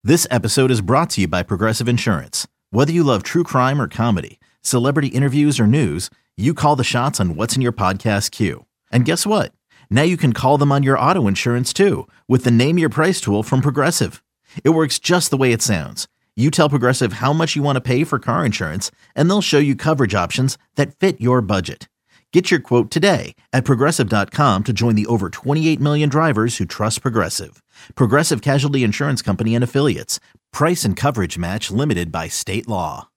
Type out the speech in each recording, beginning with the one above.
This episode is brought to you by Progressive Insurance. Whether you love true crime or comedy, celebrity interviews or news, you call the shots on what's in your podcast queue. And guess what? Now you can call them on your auto insurance too with the Name Your Price tool from Progressive. It works just the way it sounds. You tell Progressive how much you want to pay for car insurance, and they'll show you coverage options that fit your budget. Get your quote today at Progressive.com to join the over 28 million drivers who trust Progressive. Progressive Casualty Insurance Company and Affiliates. Price and coverage match limited by state law.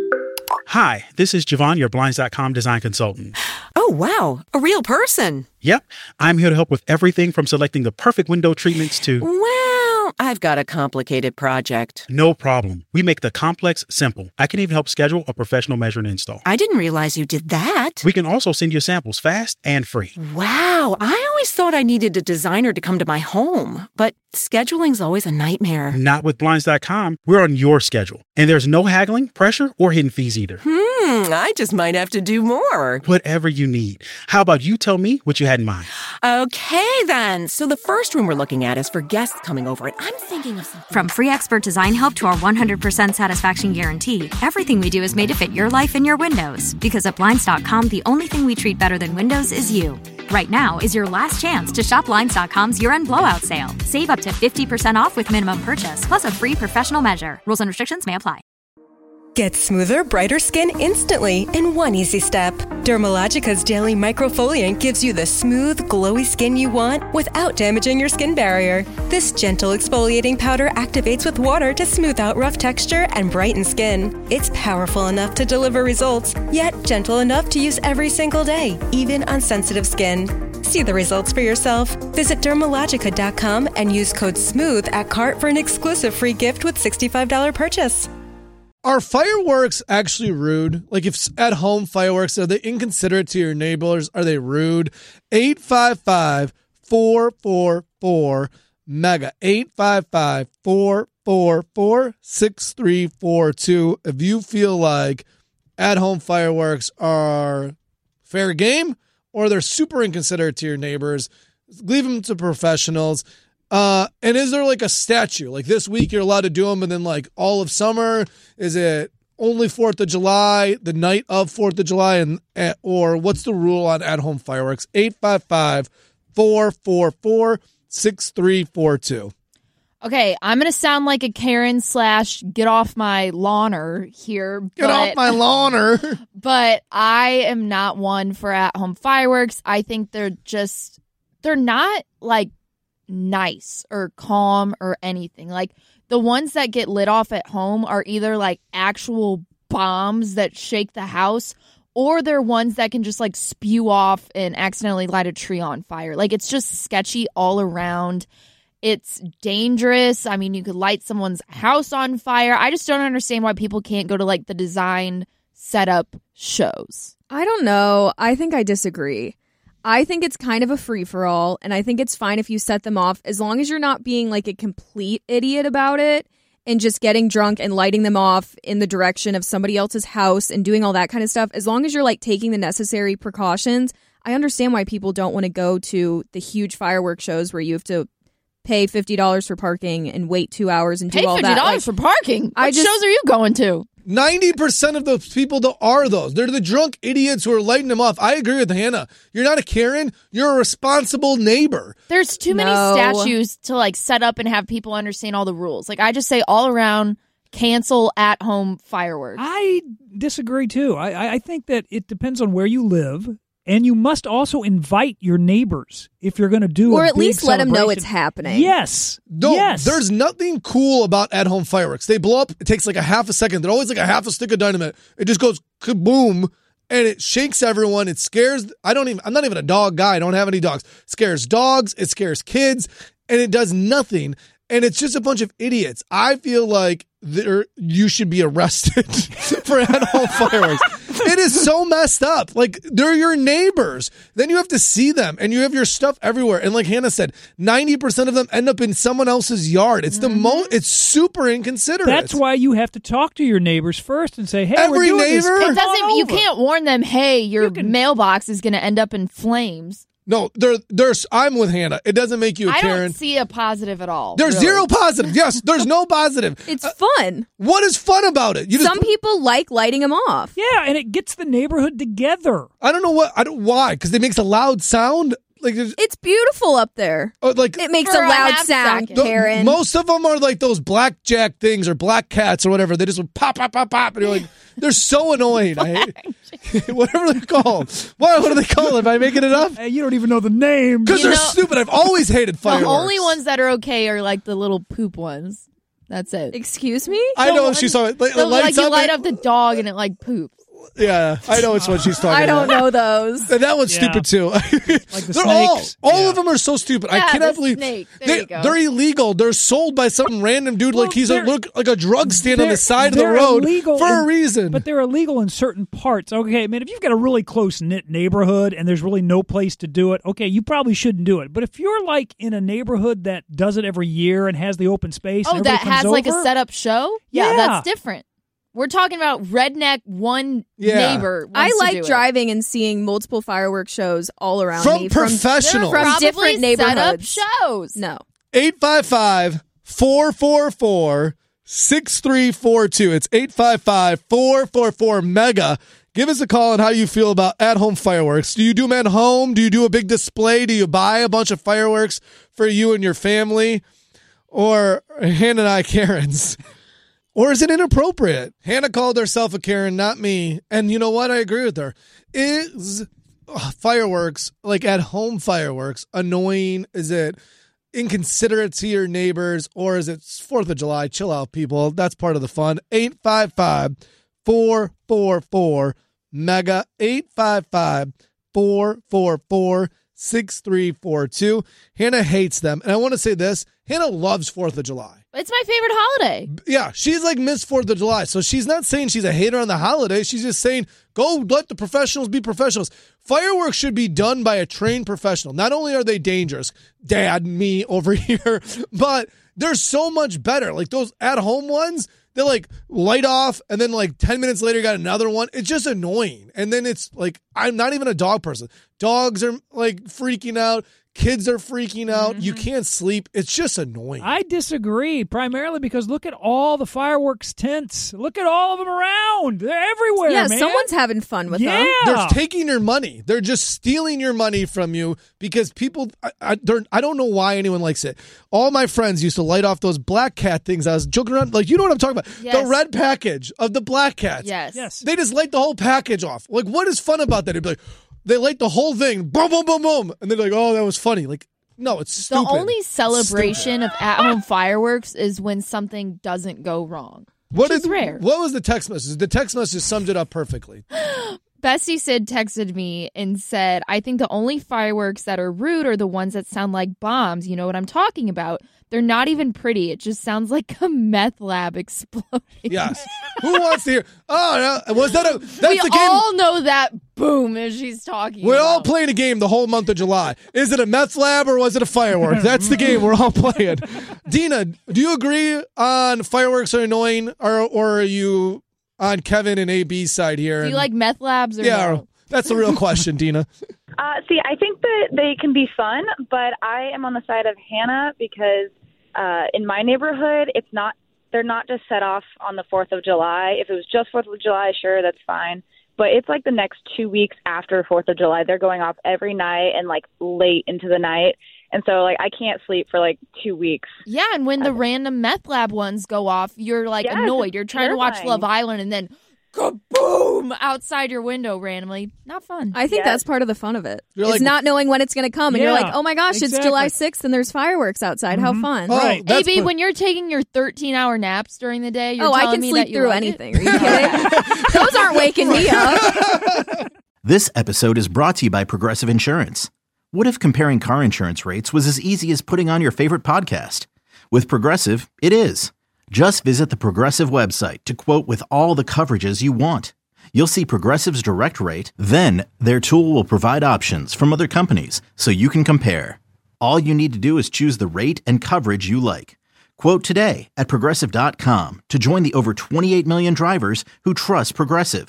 Hi, this is Javon, your Blinds.com design consultant. Oh, wow. A real person. Yep. I'm here to help with everything from selecting the perfect window treatments to... Well, I've got a complicated project. No problem. We make the complex simple. I can even help schedule a professional measure and install. I didn't realize you did that. We can also send you samples fast and free. Wow. I always thought I needed a designer to come to my home, but scheduling's always a nightmare. Not with Blinds.com. We're on your schedule. And there's no haggling, pressure, or hidden fees either. I just might have to do more. Whatever you need. How about you tell me what you had in mind? Okay, then. So the first room we're looking at is for guests coming over, and I'm thinking of something. From free expert design help to our 100% satisfaction guarantee, everything we do is made to fit your life and your windows. Because at Blinds.com, the only thing we treat better than windows is you. Right now is your last chance to shop Blinds.com's year-end blowout sale. Save up to 50% off with minimum purchase, plus a free professional measure. Rules and restrictions may apply. Get smoother, brighter skin instantly in one easy step. Dermalogica's Daily Microfoliant gives you the smooth, glowy skin you want without damaging your skin barrier. This gentle exfoliating powder activates with water to smooth out rough texture and brighten skin. It's powerful enough to deliver results, yet gentle enough to use every single day, even on sensitive skin. See the results for yourself. Visit Dermalogica.com and use code SMOOTH at cart for an exclusive free gift with $65 purchase. Are fireworks actually rude? Like, if at home fireworks, are they inconsiderate to your neighbors? Are they rude? 855-444-MEGA. 855-444-6342. If you feel like at home fireworks are fair game or they're super inconsiderate to your neighbors, leave them to professionals. And is there like a statute? Like this week you're allowed to do them, and then like all of summer, is it only 4th of July, the night of 4th of July, and or what's the rule on at-home fireworks? 855-444-6342. Okay, I'm going to sound like a Karen / get off my lawner here. Get off my lawner. But I am not one for at-home fireworks. I think they're not like nice or calm or anything. Like the ones that get lit off at home are either like actual bombs that shake the house, or they're ones that can just like spew off and accidentally light a tree on fire. Like it's just sketchy all around. It's dangerous. I mean, you could light someone's house on fire. I just don't understand why people can't go to like the design setup shows. I don't know. I think I disagree. I think it's kind of a free-for-all, and I think it's fine if you set them off as long as you're not being like a complete idiot about it and just getting drunk and lighting them off in the direction of somebody else's house and doing all that kind of stuff. As long as you're like taking the necessary precautions, I understand why people don't want to go to the huge fireworks shows where you have to pay $50 for parking and wait 2 hours and do all that. Pay $50 for parking? What shows are you going to? 90% of those people that are those. They're the drunk idiots who are lighting them off. I agree with Hannah. You're not a Karen. You're a responsible neighbor. There's too many statues to like set up and have people understand all the rules. Like I just say all around, cancel at-home fireworks. I disagree too. I think that it depends on where you live. And you must also invite your neighbors if you're going to do or a at least let them know celebration. it's happening. Yes. No, yes. There's nothing cool about at-home fireworks. They blow up. It takes like a half a second. They're always like a half a stick of dynamite. It just goes kaboom, and it shakes everyone. It scares. I'm not even a dog guy. I don't have any dogs. It scares dogs. It scares kids, and it does nothing. And it's just a bunch of idiots. I feel like you should be arrested for at-home fireworks. It is so messed up. Like, they're your neighbors. Then you have to see them, and you have your stuff everywhere. And like Hannah said, 90% of them end up in someone else's yard. It's it's super inconsiderate. That's why you have to talk to your neighbors first and say, hey, every we're doing neighbor? this. You can't warn them, hey, your mailbox is going to end up in flames. No, I'm with Hannah. It doesn't make you a I Karen. don't see a positive at all. There's really. zero positive. Yes, there's no positive. It's fun. What is fun about it? Some people like lighting them off. Yeah, and it gets the neighborhood together. I don't know why, because it makes a loud sound. Like it's beautiful up there. It makes a loud sound, Karen. Most of them are like those blackjack things or black cats or whatever. They just would pop, pop, pop, pop, and you're like, they're so annoying. I hate whatever they're called. What are they called? Am I making it up? Hey, you don't even know the name because they're stupid. I've always hated fireworks. The only ones that are okay are like the little poop ones. That's it. Excuse me? I know she's talking. Like you light up the dog and it like poops. Yeah, I know which one she's talking about. I don't know those. And that one's stupid too. Like the they're snakes. all of them are so stupid. I cannot believe they're illegal. They're sold by some random dude like he's like a drug stand on the side of the road for a reason. But they're illegal in certain parts. Okay, man, if you've got a really close-knit neighborhood and there's really no place to do it, okay, you probably shouldn't do it. But if you're like in a neighborhood that does it every year and has the open space and that comes has over, like a setup show? Yeah, that's different. We're talking about redneck neighbor. I like driving and seeing multiple fireworks shows all around me. Professionals. From different neighborhoods. Set up shows. No. 855-444-6342. It's 855-444-MEGA. Give us a call on how you feel about at-home fireworks. Do you do them at home? Do you do a big display? Do you buy a bunch of fireworks for you and your family? Or Hannah and I, Karens? Or is it inappropriate? Hannah called herself a Karen, not me. And you know what? I agree with her. Is fireworks, like at-home fireworks, annoying? Is it inconsiderate to your neighbors? Or is it 4th of July? Chill out, people. That's part of the fun. 855-444-MEGA. 855-444-6342. Hannah hates them. And I want to say this. Hannah loves 4th of July. It's my favorite holiday. Yeah, she's like Miss 4th of July. So she's not saying she's a hater on the holiday. She's just saying, go let the professionals be professionals. Fireworks should be done by a trained professional. Not only are they dangerous, Dad, me over here, but they're so much better. Like those at-home ones, they like light off and then like 10 minutes later you got another one. It's just annoying. And then it's like, I'm not even a dog person. Dogs are like freaking out. Kids are freaking out. Mm-hmm. You can't sleep. It's just annoying. I disagree, primarily because look at all the fireworks tents. Look at all of them around. They're everywhere, man. Yeah, someone's having fun with them. They're taking your money. They're just stealing your money from you because people, I don't know why anyone likes it. All my friends used to light off those black cat things. I was joking around. Like, you know what I'm talking about? Yes. The red package of the black cats. Yes. They just light the whole package off. Like, what is fun about that? It'd be like, they light the whole thing, boom, boom, boom, boom, and they're like, "Oh, that was funny." Like, no, it's stupid. The only celebration of at-home fireworks is when something doesn't go wrong. Which is rare. What was the text message? The text message summed it up perfectly. Bestie Sid texted me and said, "I think the only fireworks that are rude are the ones that sound like bombs. You know what I'm talking about? They're not even pretty. It just sounds like a meth lab exploding." Yes. Who wants to hear? Oh, no. Was that a? That's we the game. all know that boom as she's talking. We're all playing a game the whole month of July. Is it a meth lab or was it a firework? That's the game we're all playing. Dina, do you agree on fireworks are annoying, or are you on Kevin and AB's side here? Do you like meth labs or no? That's the real question, Dina. See, I think that they can be fun, but I am on the side of Hannah because in my neighborhood, they're not just set off on the 4th of July. If it was just 4th of July, sure, that's fine. But it's like the next 2 weeks after 4th of July. They're going off every night and like late into the night. And so like I can't sleep for like 2 weeks. Yeah, and when the random meth lab ones go off, you're like annoyed. You're trying to watch Love Island and then kaboom outside your window randomly. Not fun. I think that's part of the fun of it. It's not knowing when it's going to come. And you're like, oh my gosh, it's July 6th and there's fireworks outside. How fun. Right. AB, when you're taking your 13-hour naps during the day, you're I telling can me sleep that you through like anything. Are you kidding? Those aren't waking me up. This episode is brought to you by Progressive Insurance. What if comparing car insurance rates was as easy as putting on your favorite podcast? With Progressive, it is. Just visit the Progressive website to quote with all the coverages you want. You'll see Progressive's direct rate, then their tool will provide options from other companies so you can compare. All you need to do is choose the rate and coverage you like. Quote today at Progressive.com to join the over 28 million drivers who trust Progressive.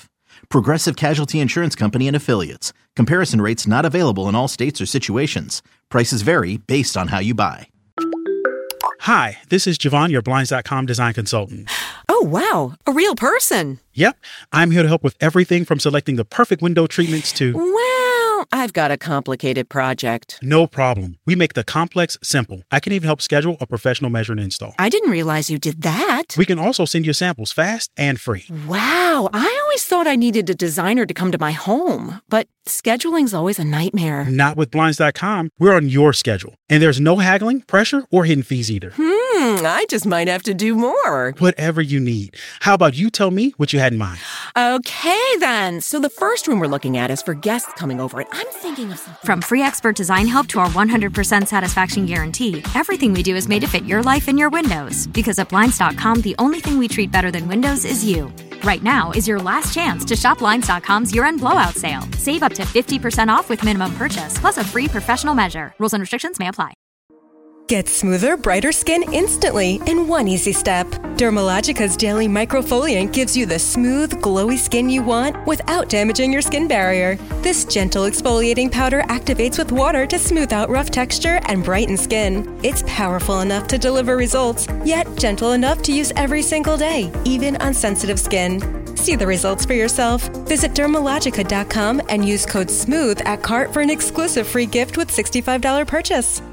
Progressive Casualty Insurance Company and Affiliates. Comparison rates not available in all states or situations. Prices vary based on how you buy. Hi, this is Javon, your Blinds.com design consultant. Oh, wow. A real person. Yep, I'm here to help with everything from selecting the perfect window treatments to... Well, I've got a complicated project. No problem. We make the complex simple. I can even help schedule a professional measure and install. I didn't realize you did that. We can also send you samples fast and free. Wow, I always thought I needed a designer to come to my home, but scheduling's always a nightmare. Not with Blinds.com. We're on your schedule. And there's no haggling, pressure, or hidden fees either. I just might have to do more. Whatever you need. How about you tell me what you had in mind? Okay, then. So the first room we're looking at is for guests coming over, and I'm thinking of something. From free expert design help to our 100% satisfaction guarantee, everything we do is made to fit your life and your windows. Because at Blinds.com, the only thing we treat better than windows is you. Right now is your last chance to shop Blinds.com's year-end blowout sale. Save up to 50% off with minimum purchase, plus a free professional measure. Rules and restrictions may apply. Get smoother, brighter skin instantly in one easy step. Dermalogica's Daily Microfoliant gives you the smooth, glowy skin you want without damaging your skin barrier. This gentle exfoliating powder activates with water to smooth out rough texture and brighten skin. It's powerful enough to deliver results, yet gentle enough to use every single day, even on sensitive skin. See the results for yourself. Visit Dermalogica.com and use code SMOOTH at cart for an exclusive free gift with $65 purchase.